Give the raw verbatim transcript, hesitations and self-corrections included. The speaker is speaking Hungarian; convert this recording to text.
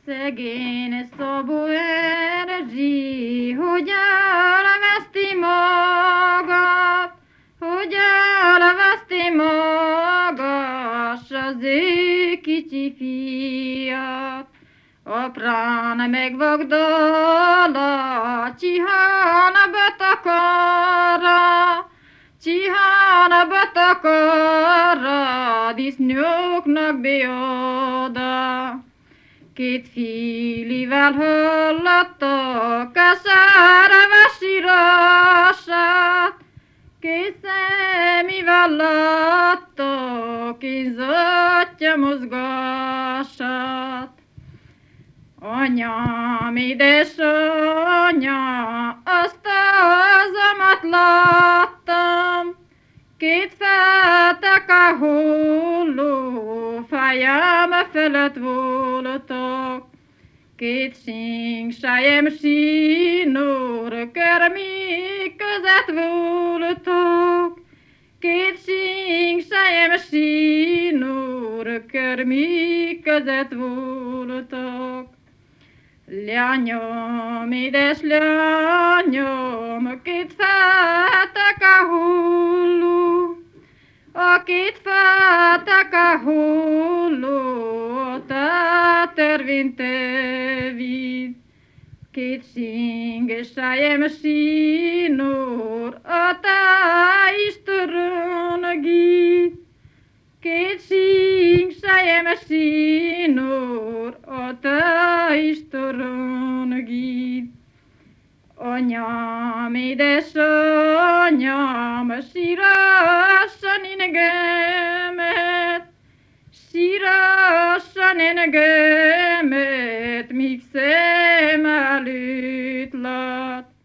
Szegény Szabó Erzsi, hogy elveszti magát, hogy elveszti magát, s az ő kicsi fiát. Aprán megvagdala, csihána betakarra, csihána betakarra, disznóknak beoda. Két filivel hallattak a szárva sírását, két szemivel láttak izzadja mozgását. Anyám, édesanyja, azt az amat láttam, két feteke hulló fejem felett voltak, két sinksejem sínór körmi között voltak, két sinksejem sínór körmi között voltak. Lányom, édes lányom, két feteke hulló, a két feteke hulló, a te törvényte víz. Két sinksejem sínór, a te isztorongít. Két sinksejem sínór, a te isztorongít. Anyám, édesanyám, sírassan engemet, sírassan engemet, míg szem előtt lát.